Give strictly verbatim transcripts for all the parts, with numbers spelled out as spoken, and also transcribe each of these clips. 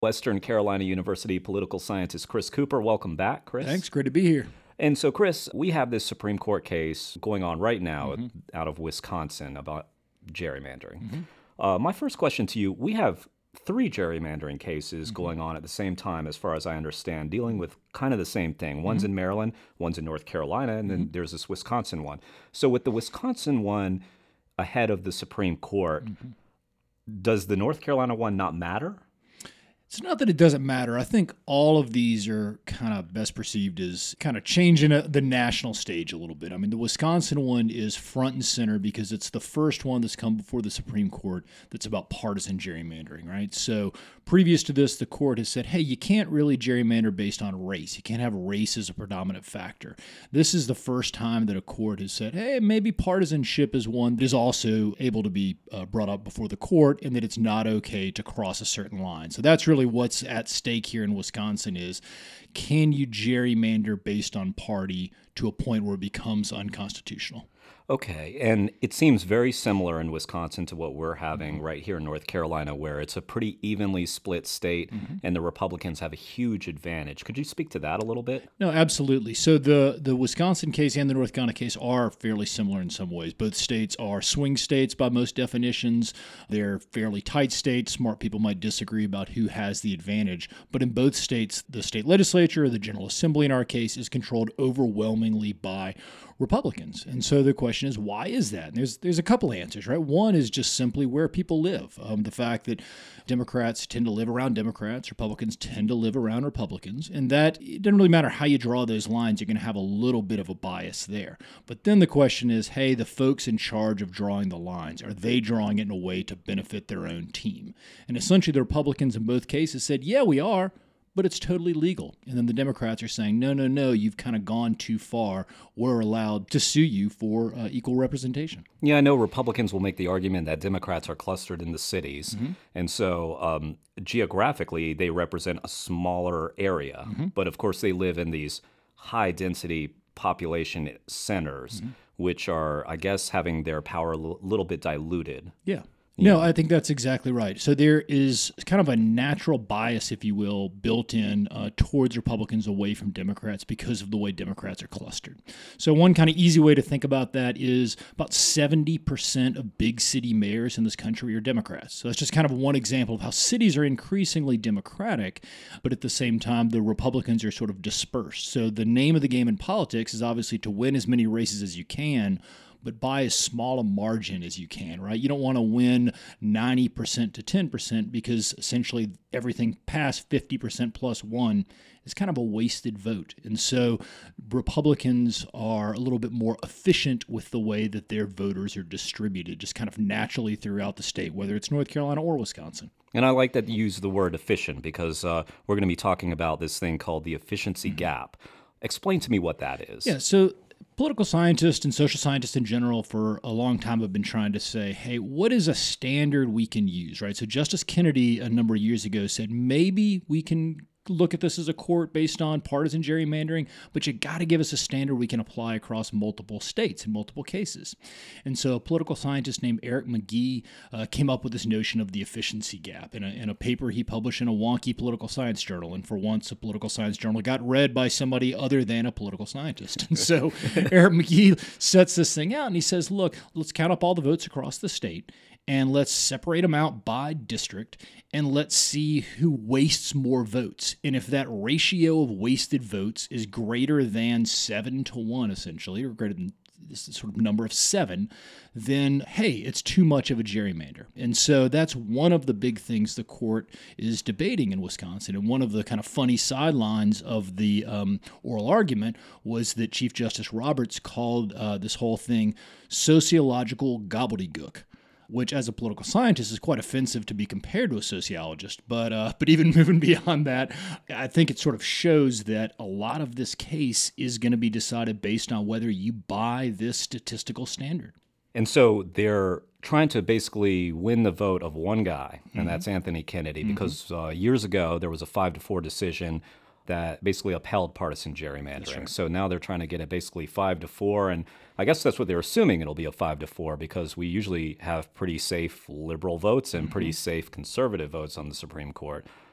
Western Carolina University political scientist Chris Cooper. Welcome back, Chris. Thanks. Great to be here. And so, Chris, we have this Supreme Court case going on right now Mm-hmm. out of Wisconsin about gerrymandering. Mm-hmm. Uh, my first question to you, we have three gerrymandering cases Mm-hmm. going on at the same time, as far as I understand, dealing with kind of the same thing. One's in Maryland, one's in North Carolina, and then Mm-hmm. there's this Wisconsin one. So with the Wisconsin one ahead of the Supreme Court, Mm-hmm. does the North Carolina one not matter? It's not that it doesn't matter. I think all of these are kind of best perceived as kind of changing a, the national stage a little bit. I mean, the Wisconsin one is front and center because it's the first one that's come before the Supreme Court that's about partisan gerrymandering, right? So previous to this, the court has said, hey, you can't really gerrymander based on race. You can't have race as a predominant factor. This is the first time that a court has said, hey, maybe partisanship is one that is also able to be uh, brought up before the court and that it's not okay to cross a certain line. So that's really what's at stake here in Wisconsin is, can you gerrymander based on party to a point where it becomes unconstitutional? Okay, and it seems very similar in Wisconsin to what we're having Mm-hmm. right here in North Carolina, where it's a pretty evenly split state Mm-hmm. and the Republicans have a huge advantage. Could you speak to that a little bit? No, absolutely. So the, the Wisconsin case and the North Carolina case are fairly similar in some ways. Both states are swing states by most definitions. They're fairly tight states. Smart people might disagree about who has the advantage. But in both states, the state legislature, the General Assembly in our case, is controlled overwhelmingly by Republicans. And so the question is, why is that? And there's there's a couple answers, right? One is just simply where people live. Um, the fact that Democrats tend to live around Democrats, Republicans tend to live around Republicans, and that it doesn't really matter how you draw those lines, you're going to have a little bit of a bias there. But then the question is, hey, the folks in charge of drawing the lines, are they drawing it in a way to benefit their own team? And essentially the Republicans in both cases said, yeah, we are, but it's totally legal. And then the Democrats are saying, no, no, no, you've kind of gone too far. We're allowed to sue you for uh, equal representation. Yeah, I know Republicans will make the argument that Democrats are clustered in the cities. Mm-hmm. And so um, geographically, they represent a smaller area. Mm-hmm. But of course, they live in these high density population centers, Mm-hmm. which are, I guess, having their power a l- little bit diluted. Yeah. No, I think that's exactly right. So there is kind of a natural bias, if you will, built in uh, towards Republicans away from Democrats because of the way Democrats are clustered. So one kind of easy way to think about that is about seventy percent of big city mayors in this country are Democrats. So that's just kind of one example of how cities are increasingly Democratic, but at the same time, the Republicans are sort of dispersed. So the name of the game in politics is obviously to win as many races as you can, but by as small a margin as you can, right? You don't want to win ninety percent to ten percent because essentially everything past fifty percent plus one is kind of a wasted vote. And so Republicans are a little bit more efficient with the way that their voters are distributed, just kind of naturally throughout the state, whether it's North Carolina or Wisconsin. And I like that you use the word efficient because uh, we're going to be talking about this thing called the efficiency Mm-hmm. gap. Explain to me what that is. Yeah, so political scientists and social scientists in general for a long time have been trying to say, hey, what is a standard we can use, right? So Justice Kennedy a number of years ago said, maybe we can look at this as a court based on partisan gerrymandering, but you got to give us a standard we can apply across multiple states in multiple cases. And so a political scientist named Eric McGee uh, came up with this notion of the efficiency gap in a, in a paper he published in a wonky political science journal. And for once, a political science journal got read by somebody other than a political scientist. And so Eric McGee sets this thing out and he says, look, let's count up all the votes across the state and let's separate them out by district and let's see who wastes more votes. And if that ratio of wasted votes is greater than seven to one, essentially, or greater than this sort of number of seven, then, hey, it's too much of a gerrymander. And so that's one of the big things the court is debating in Wisconsin. And one of the kind of funny sidelines of the um, oral argument was that Chief Justice Roberts called uh, this whole thing sociological gobbledygook, which as a political scientist is quite offensive to be compared to a sociologist. But uh, but even moving beyond that, I think it sort of shows that a lot of this case is going to be decided based on whether you buy this statistical standard. And so they're trying to basically win the vote of one guy, and mm-hmm. that's Anthony Kennedy, mm-hmm. because uh, years ago there was a five to four decision that basically upheld partisan gerrymandering. Right. So now they're trying to get it basically five to four, and I guess that's what they're assuming it'll be a five to four because we usually have pretty safe liberal votes and mm-hmm. pretty safe conservative votes on the Supreme Court.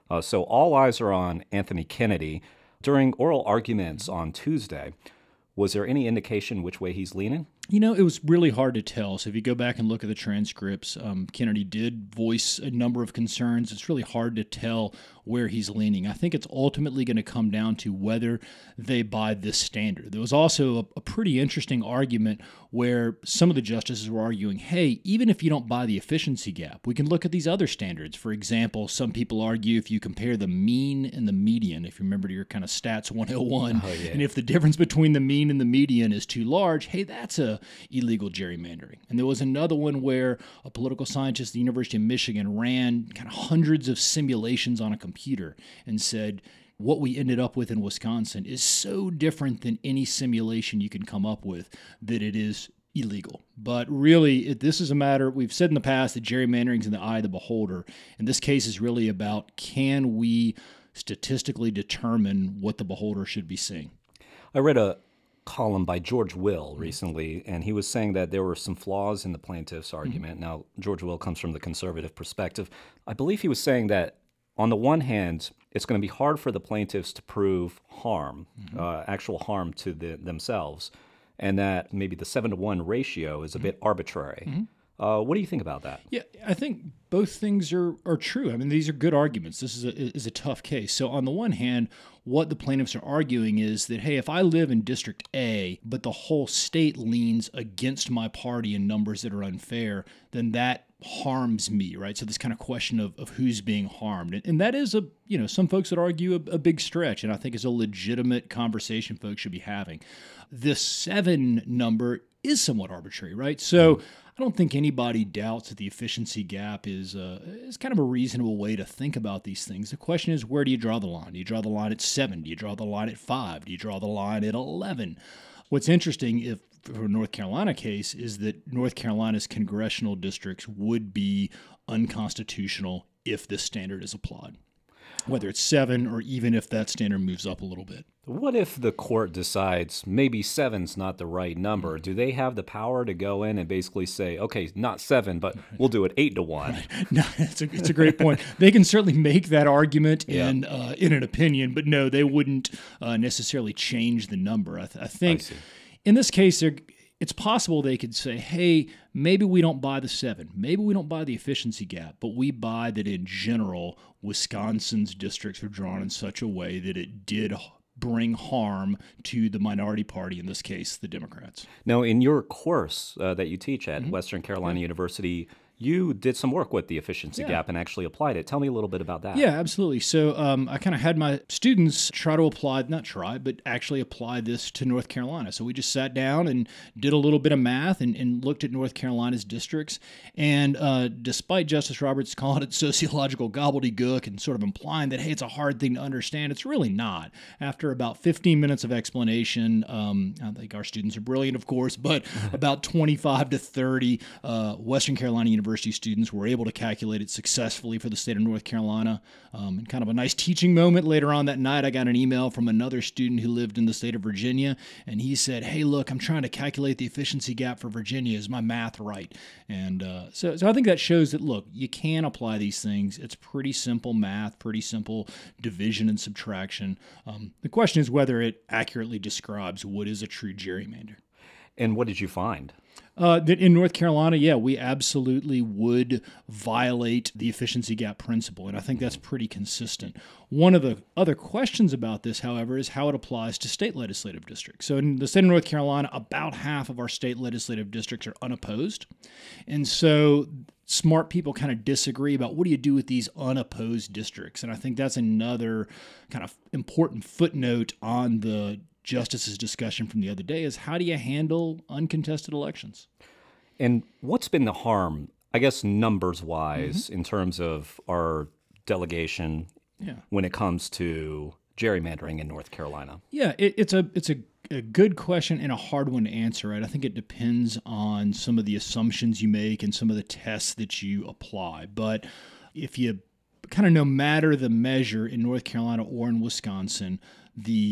Uh, so all eyes are on Anthony Kennedy. During oral arguments on Tuesday, was there any indication which way he's leaning? You know, it was really hard to tell. So if you go back and look at the transcripts, um, Kennedy did voice a number of concerns. It's really hard to tell where he's leaning. I think it's ultimately going to come down to whether they buy this standard. There was also a, a pretty interesting argument where some of the justices were arguing, hey, even if you don't buy the efficiency gap, we can look at these other standards. For example, some people argue if you compare the mean and the median, if you remember your kind of stats one oh one, Oh, yeah. and if the difference between the mean and the median is too large, hey, that's a illegal gerrymandering. And there was another one where a political scientist at the University of Michigan ran kind of hundreds of simulations on a computer and said, what we ended up with in Wisconsin is so different than any simulation you can come up with that it is illegal. But really, it, this is a matter, we've said in the past that gerrymandering is in the eye of the beholder. And this case is really about, can we statistically determine what the beholder should be seeing? I read a column by George Will recently, and he was saying that there were some flaws in the plaintiff's argument. Mm-hmm. Now, George Will comes from the conservative perspective. I believe he was saying that, on the one hand, it's going to be hard for the plaintiffs to prove harm, mm-hmm. uh, actual harm to the, themselves, and that maybe the seven to one ratio is a mm-hmm. bit arbitrary. Mm-hmm. Uh, what do you think about that? Yeah, I think both things are, are true. I mean, these are good arguments. This is a, is a tough case. So on the one hand, what the plaintiffs are arguing is that, hey, if I live in District A, but the whole state leans against my party in numbers that are unfair, then that harms me, right? So this kind of question of, of who's being harmed. And, and that is, a you know, some folks would argue a, a big stretch, and I think it's a legitimate conversation folks should be having. This seven number is somewhat arbitrary, right? So I don't think anybody doubts that the efficiency gap is uh, is kind of a reasonable way to think about these things. The question is, where do you draw the line? Do you draw the line at seven? Do you draw the line at five? Do you draw the line at eleven? What's interesting, if for a North Carolina case, is that North Carolina's congressional districts would be unconstitutional if this standard is applied, whether it's seven or even if that standard moves up a little bit. What if the court decides maybe seven's not the right number? Do they have the power to go in and basically say, okay, not seven, but we'll do it eight to one? Right. No, it's a, it's a great point. They can certainly make that argument yeah. in uh, in an opinion, but no, they wouldn't uh, necessarily change the number. I, th- I think I in this case, it's possible they could say, hey, maybe we don't buy the seven. Maybe we don't buy the efficiency gap, but we buy that in general, Wisconsin's districts are drawn in such a way that it did bring harm to the minority party, in this case, the Democrats. Now, in your course uh, that you teach at mm-hmm. Western Carolina yeah. University, you did some work with the efficiency yeah. gap and actually applied it. Tell me a little bit about that. Yeah, absolutely. So um, I kind of had my students try to apply, not try, but actually apply this to North Carolina. So we just sat down and did a little bit of math and, and looked at North Carolina's districts. And uh, despite Justice Roberts calling it sociological gobbledygook and sort of implying that, hey, it's a hard thing to understand, it's really not. After about fifteen minutes of explanation, um, I think our students are brilliant, of course, but about twenty-five to thirty uh, Western Carolina University University students were able to calculate it successfully for the state of North Carolina. Um, and kind of a nice teaching moment later on that night, I got an email from another student who lived in the state of Virginia, and he said, hey, look, I'm trying to calculate the efficiency gap for Virginia. Is my math right? And uh, so, so I think that shows that, look, you can apply these things. It's pretty simple math, pretty simple division and subtraction. Um, the question is whether it accurately describes what is a true gerrymander. And what did you find? Uh, that in North Carolina, yeah, we absolutely would violate the efficiency gap principle, and I think that's pretty consistent. One of the other questions about this, however, is how it applies to state legislative districts. So in the state of North Carolina, about half of our state legislative districts are unopposed, and so smart people kind of disagree about what do you do with these unopposed districts, and I think that's another kind of important footnote on the Justice's discussion from the other day is how do you handle uncontested elections? And what's been the harm, I guess, numbers-wise, mm-hmm. in terms of our delegation yeah. when it comes to gerrymandering in North Carolina? Yeah, it, it's a it's a, a good question and a hard one to answer, right? I think it depends on some of the assumptions you make and some of the tests that you apply. But if you kind of no matter the measure in North Carolina or in Wisconsin, the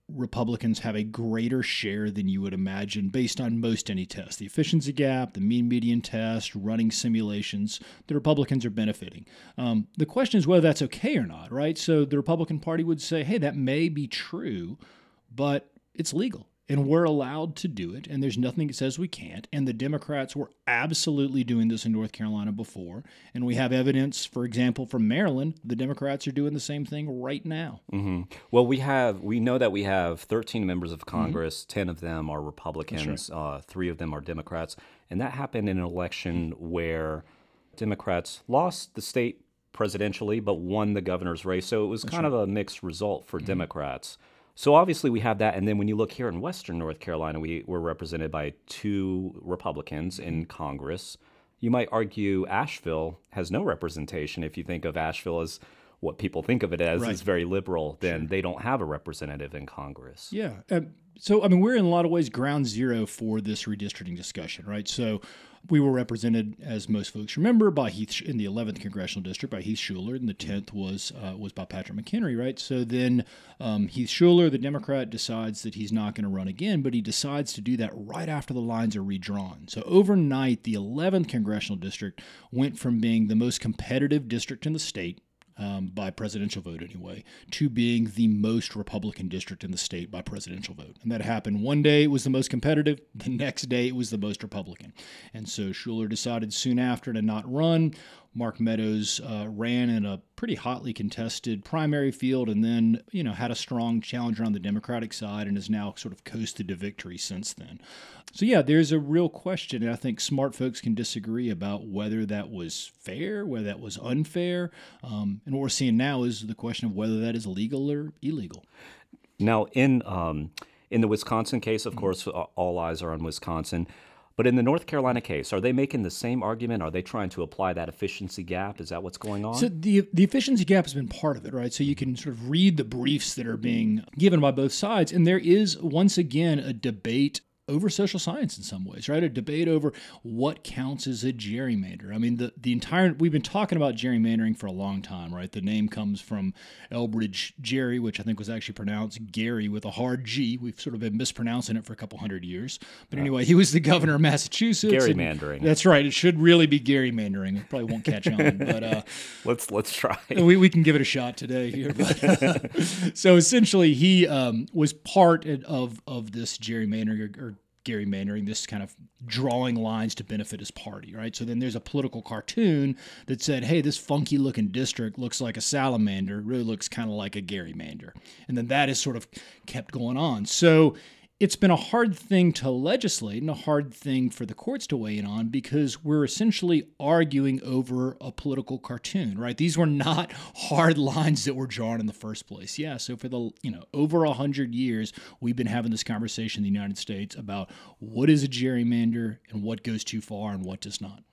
Republicans have a greater share than you would imagine based on most any test. The efficiency gap, the mean median test, running simulations, the Republicans are benefiting. Um, the question is whether that's okay or not, right? So the Republican Party would say, hey, that may be true, but it's legal. And we're allowed to do it, and there's nothing that says we can't. And the Democrats were absolutely doing this in North Carolina before. And we have evidence, for example, from Maryland, the Democrats are doing the same thing right now. Mm-hmm. Well, we have we know that we have thirteen members of Congress. Mm-hmm. ten of them are Republicans. Right. Uh, three of them are Democrats. And that happened in an election where Democrats lost the state presidentially, but won the governor's race. So it was That's kind right. of a mixed result for mm-hmm. Democrats. So obviously we have that, and then when you look here in Western North Carolina, we were represented by two Republicans in Congress. You might argue Asheville has no representation. If you think of Asheville as what people think of it as, right. is very liberal, then sure. they don't have a representative in Congress. Yeah. Um, so, I mean, we're in a lot of ways ground zero for this redistricting discussion, right? So we were represented, as most folks remember, by Heath in the eleventh congressional district by Heath Shuler, and the tenth was uh, was by Patrick McHenry, right? So then um, Heath Shuler, the Democrat, decides that he's not going to run again, but he decides to do that right after the lines are redrawn. So overnight, the eleventh congressional district went from being the most competitive district in the state, Um, by presidential vote anyway, to being the most Republican district in the state by presidential vote. And that happened one day it was the most competitive, the next day it was the most Republican. And so Shuler decided soon after to not run. Mark Meadows uh, ran in a pretty hotly contested primary field and then, you know, had a strong challenger on the Democratic side and has now sort of coasted to victory since then. So, yeah, there's a real question, and I think smart folks can disagree about whether that was fair, whether that was unfair. Um, and what we're seeing now is the question of whether that is legal or illegal. Now, in um, in the Wisconsin case, of mm-hmm. course, all eyes are on Wisconsin. But in the North Carolina case, are they making the same argument? Are they trying to apply that efficiency gap? Is that what's going on? So the the efficiency gap has been part of it, right? So you can sort of read the briefs that are being given by both sides, and there is, once again, a debate over social science in some ways, right? A debate over what counts as a gerrymander. I mean, the, the entire, we've been talking about gerrymandering for a long time, right? The name comes from Elbridge Gerry, which I think was actually pronounced Gary with a hard G. We've sort of been mispronouncing it for a couple hundred years. But anyway, he was the governor of Massachusetts. Gerrymandering. That's right. It should really be gerrymandering. It probably won't catch on, but uh, let's let's try. We we can give it a shot today here. But, so essentially, he um, was part of of this gerrymandering or, or gerrymandering, this kind of drawing lines to benefit his party, right? So then there's a political cartoon that said, hey, this funky looking district looks like a salamander, really looks kind of like a gerrymander. And then that has sort of kept going on. So it's been a hard thing to legislate and a hard thing for the courts to weigh in on because we're essentially arguing over a political cartoon, right? These were not hard lines that were drawn in the first place. Yeah, so for the, you know, over a hundred years, we've been having this conversation in the United States about what is a gerrymander and what goes too far and what does not.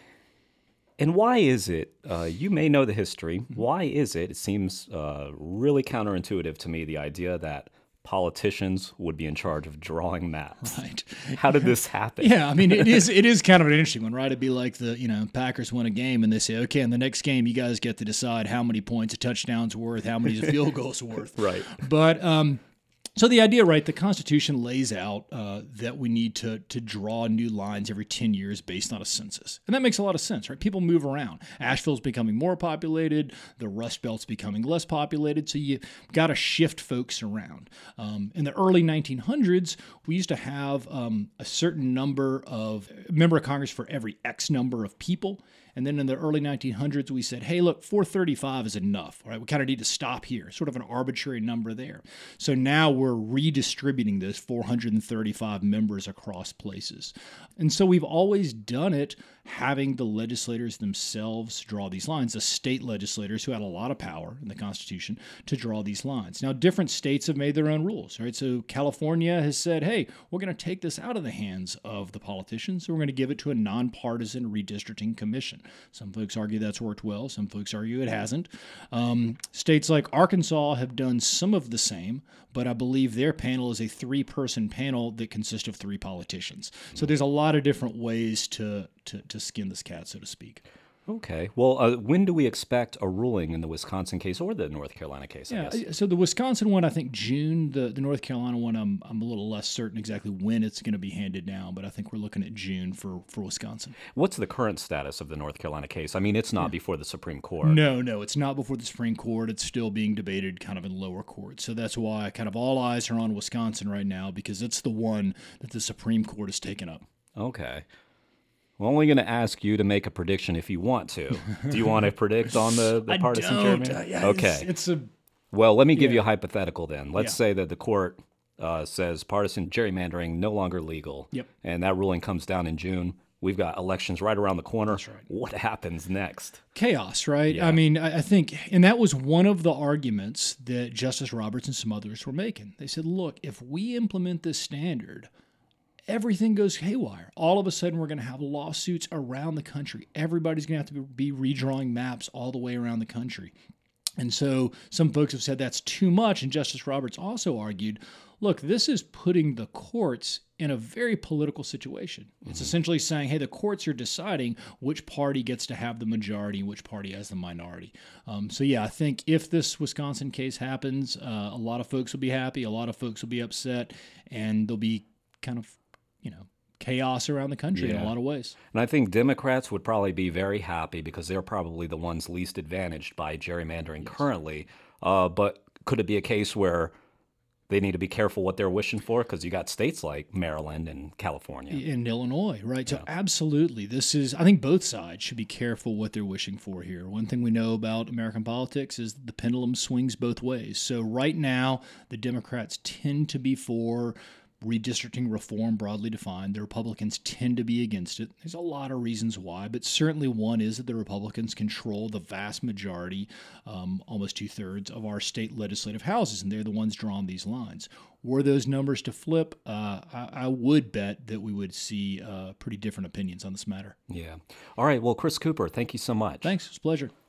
And why is it, uh, you may know the history, why is it, it seems uh, really counterintuitive to me, the idea that politicians would be in charge of drawing maps. Right. How did this happen? Yeah, I mean, it is it is kind of an interesting one, right? It'd be like the, you know, Packers win a game and they say, okay, in the next game, you guys get to decide how many points a touchdown's worth, how many a field goal's worth. Right. But, um, so the idea, right, the Constitution lays out uh, that we need to to draw new lines every ten years based on a census. And that makes a lot of sense, right? People move around. Asheville's becoming more populated. The Rust Belt's becoming less populated. So you got to shift folks around. Um, in the early nineteen hundreds, we used to have um, a certain number of member of Congress for every X number of people. And then in the early nineteen hundreds, we said, hey, look, four thirty-five is enough, right? We kind of need to stop here, sort of an arbitrary number there. So now we're redistributing this four hundred thirty-five members across places. And so we've always done it having the legislators themselves draw these lines, the state legislators who had a lot of power in the Constitution to draw these lines. Now, different states have made their own rules, right? So California has said, hey, we're going to take this out of the hands of the politicians, so we're going to give it to a nonpartisan redistricting commission. Some folks argue that's worked well. Some folks argue it hasn't. Um, states like Arkansas have done some of the same, but I believe their panel is a three-person panel that consists of three politicians. So there's a lot of different ways to, to, to skin this cat, so to speak. Okay. Well, uh, when do we expect a ruling in the Wisconsin case or the North Carolina case, I Yeah, guess? so the Wisconsin one, I think June. The the North Carolina one, I'm I'm a little less certain exactly when it's going to be handed down, but I think we're looking at June for for Wisconsin. What's the current status of the North Carolina case? I mean, it's not before the Supreme Court. No, no, it's not before the Supreme Court. It's still being debated kind of in lower court. So that's why kind of all eyes are on Wisconsin right now, because it's the one that the Supreme Court has taken up. Okay. I'm only going to ask you to make a prediction if you want to. Do you want to predict on the, the I partisan don't. gerrymandering? Uh, yeah, okay. It's, it's a Well, let me give Yeah. you a hypothetical then. Let's Yeah. say that the court uh, says partisan gerrymandering no longer legal. Yep. And that ruling comes down in June. We've got elections right around the corner. That's right. What happens next? chaos, right? Yeah. I mean, I, I think, and that was one of the arguments that Justice Roberts and some others were making. They said, look, if we implement this standard, everything goes haywire. All of a sudden, we're going to have lawsuits around the country. Everybody's going to have to be redrawing maps all the way around the country. And so some folks have said that's too much. And Justice Roberts also argued, look, this is putting the courts in a very political situation. It's essentially saying, hey, the courts are deciding which party gets to have the majority and which party has the minority. Um, so, yeah, I think if this Wisconsin case happens, uh, a lot of folks will be happy. A lot of folks will be upset. And there'll be kind of, you know, chaos around the country in Yeah. a lot of ways. And I think Democrats would probably be very happy because they're probably the ones least advantaged by gerrymandering currently. Uh, but could it be a case where they need to be careful what they're wishing for? Because you got states like Maryland and California. In Illinois, right? So absolutely, this is, I think both sides should be careful what they're wishing for here. One thing we know about American politics is the pendulum swings both ways. So right now, the Democrats tend to be for redistricting reform broadly defined. The Republicans tend to be against it. There's a lot of reasons why, but certainly one is that the Republicans control the vast majority, um, almost two-thirds of our state legislative houses, and they're the ones drawing these lines. Were those numbers to flip, uh, I, I would bet that we would see uh, pretty different opinions on this matter. Yeah. All right. Well, Chris Cooper, thank you so much. Thanks. It's a pleasure.